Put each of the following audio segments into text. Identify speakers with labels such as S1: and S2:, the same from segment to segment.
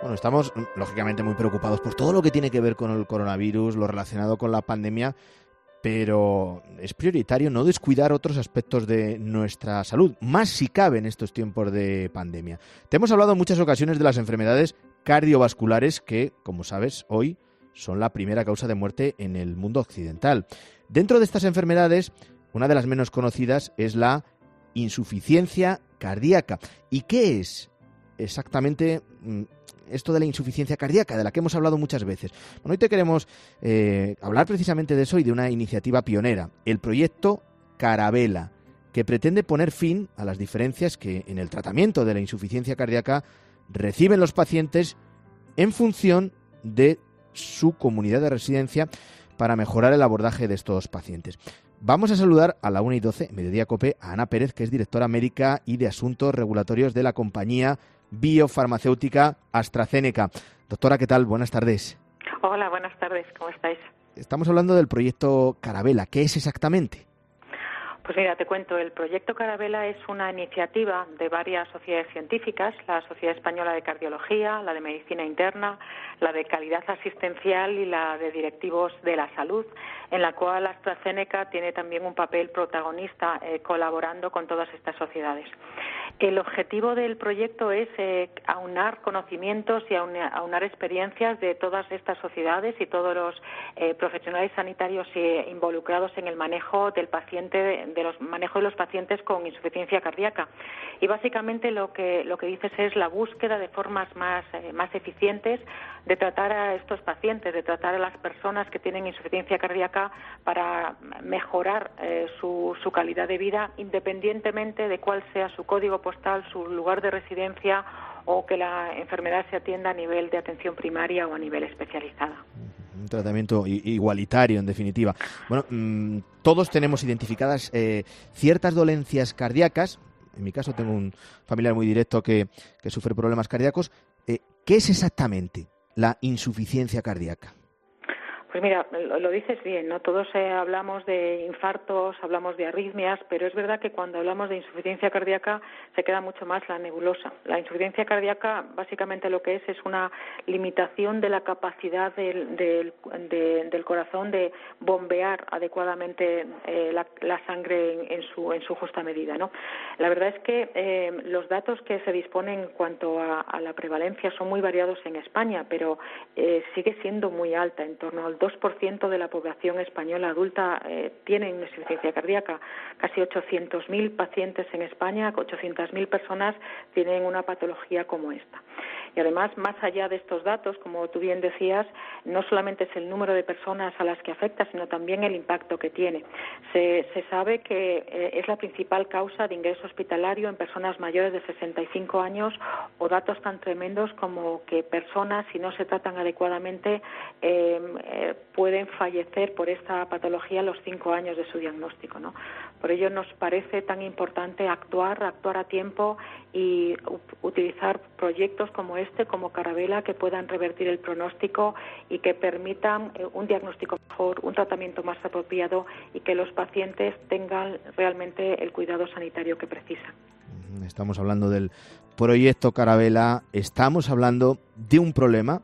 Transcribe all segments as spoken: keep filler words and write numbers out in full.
S1: Bueno, estamos lógicamente muy preocupados por todo lo que tiene que ver con el coronavirus, lo relacionado con la pandemia, pero es prioritario no descuidar otros aspectos de nuestra salud, más si cabe en estos tiempos de pandemia. Te hemos hablado en muchas ocasiones de las enfermedades cardiovasculares que, como sabes, hoy son la primera causa de muerte en el mundo occidental. Dentro de estas enfermedades, una de las menos conocidas es la insuficiencia cardíaca. ¿Y qué es exactamente esto de la insuficiencia cardíaca, de la que hemos hablado muchas veces? Bueno, hoy te queremos eh, hablar precisamente de eso y de una iniciativa pionera, el proyecto Caravela, que pretende poner fin a las diferencias que en el tratamiento de la insuficiencia cardíaca reciben los pacientes en función de su comunidad de residencia para mejorar el abordaje de estos pacientes. Vamos a saludar a la una y doce, Mediodía Cope, a Ana Pérez, que es directora médica y de Asuntos Regulatorios de la compañía biofarmacéutica AstraZeneca. Doctora, ¿qué tal? Buenas tardes.
S2: Hola, buenas tardes. ¿Cómo estáis?
S1: Estamos hablando del proyecto Caravela. ¿Qué es exactamente?
S2: Pues mira, te cuento, el proyecto Caravela es una iniciativa de varias sociedades científicas, la Sociedad Española de Cardiología, la de Medicina Interna, la de Calidad Asistencial y la de Directivos de la Salud, en la cual AstraZeneca tiene también un papel protagonista eh, colaborando con todas estas sociedades. El objetivo del proyecto es eh, aunar conocimientos y aunar, aunar experiencias de todas estas sociedades y todos los eh, profesionales sanitarios eh, involucrados en el manejo del paciente, de, de los manejo de los pacientes con insuficiencia cardíaca. Y básicamente lo que lo que dices es la búsqueda de formas más eh, más eficientes de tratar a estos pacientes, de tratar a las personas que tienen insuficiencia cardíaca para mejorar eh, su, su calidad de vida, independientemente de cuál sea su código postal, su lugar de residencia o que la enfermedad se atienda a nivel de atención primaria o a nivel especializada.
S1: Un tratamiento igualitario, en definitiva. Bueno, mmm, todos tenemos identificadas eh, ciertas dolencias cardíacas. En mi caso tengo un familiar muy directo que, que sufre problemas cardíacos. Eh, ¿Qué es exactamente la insuficiencia cardíaca?
S2: Pues mira, lo dices bien, ¿no? Todos eh, hablamos de infartos, hablamos de arritmias, pero es verdad que cuando hablamos de insuficiencia cardíaca se queda mucho más la nebulosa. La insuficiencia cardíaca básicamente lo que es es una limitación de la capacidad del, del, de, del corazón de bombear adecuadamente eh, la, la sangre en, en, su, en su justa medida, ¿no? La verdad es que eh, los datos que se disponen en cuanto a, a la prevalencia son muy variados en España, pero eh, sigue siendo muy alta, en torno al dos por ciento de la población española adulta eh, tiene insuficiencia cardíaca. Casi ochocientos mil pacientes en España, ochocientas mil personas tienen una patología como esta. Y además, más allá de estos datos, como tú bien decías, no solamente es el número de personas a las que afecta, sino también el impacto que tiene. Se, se sabe que eh, es la principal causa de ingreso hospitalario en personas mayores de sesenta y cinco años, o datos tan tremendos como que personas, si no se tratan adecuadamente, eh, eh, pueden fallecer por esta patología a los cinco años de su diagnóstico, ¿no? Por ello nos parece tan importante actuar, actuar a tiempo y utilizar proyectos como este, como Caravela, que puedan revertir el pronóstico y que permitan un diagnóstico mejor, un tratamiento más apropiado y que los pacientes tengan realmente el cuidado sanitario que precisan.
S1: Estamos hablando del proyecto Caravela, estamos hablando de un problema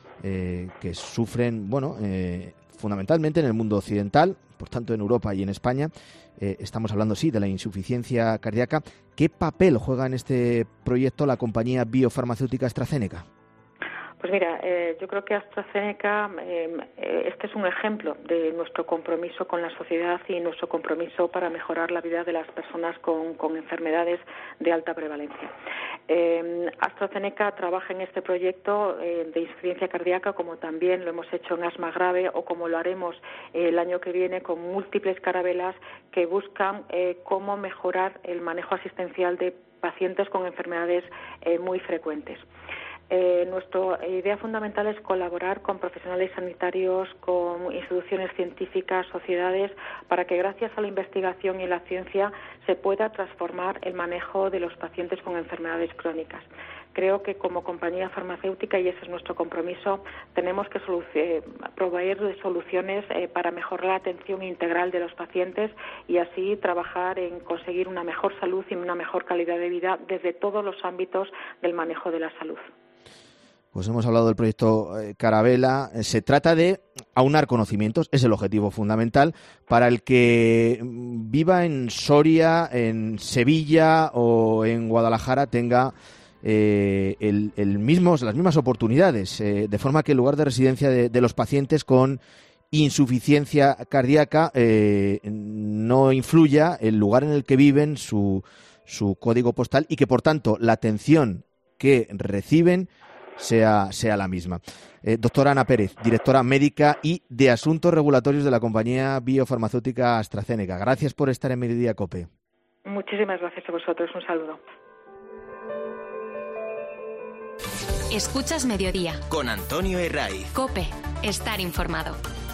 S1: eh, que sufren, bueno, eh, fundamentalmente en el mundo occidental, por tanto en Europa y en España. Eh, estamos hablando, sí, de la insuficiencia cardíaca. ¿Qué papel juega en este proyecto la compañía biofarmacéutica AstraZeneca?
S2: Pues mira, eh, yo creo que AstraZeneca, eh, este es un ejemplo de nuestro compromiso con la sociedad y nuestro compromiso para mejorar la vida de las personas con, con enfermedades de alta prevalencia. Eh, AstraZeneca trabaja en este proyecto eh, de insuficiencia cardíaca, como también lo hemos hecho en asma grave o como lo haremos eh, el año que viene con múltiples carabelas que buscan eh, cómo mejorar el manejo asistencial de pacientes con enfermedades eh, muy frecuentes. Eh, nuestra idea fundamental es colaborar con profesionales sanitarios, con instituciones científicas, sociedades, para que gracias a la investigación y la ciencia se pueda transformar el manejo de los pacientes con enfermedades crónicas. Creo que como compañía farmacéutica, y ese es nuestro compromiso, tenemos que soluc- proveer de soluciones eh, para mejorar la atención integral de los pacientes y así trabajar en conseguir una mejor salud y una mejor calidad de vida desde todos los ámbitos del manejo de la salud.
S1: pues hemos hablado del proyecto eh, Carabela. Se trata de aunar conocimientos, es el objetivo fundamental, para el que viva en Soria, en Sevilla o en Guadalajara tenga eh, el, el mismos, las mismas oportunidades, eh, de forma que el lugar de residencia de, de los pacientes con insuficiencia cardíaca eh, no influya el lugar en el que viven, su, su código postal, y que por tanto la atención que reciben sea, sea la misma. Eh, doctora Ana Pérez, directora médica y de Asuntos Regulatorios de la compañía biofarmacéutica AstraZeneca. Gracias por estar en Mediodía COPE.
S2: Muchísimas gracias a vosotros. Un saludo.
S3: Escuchas Mediodía
S4: con Antonio Herraiz.
S3: COPE. Estar informado.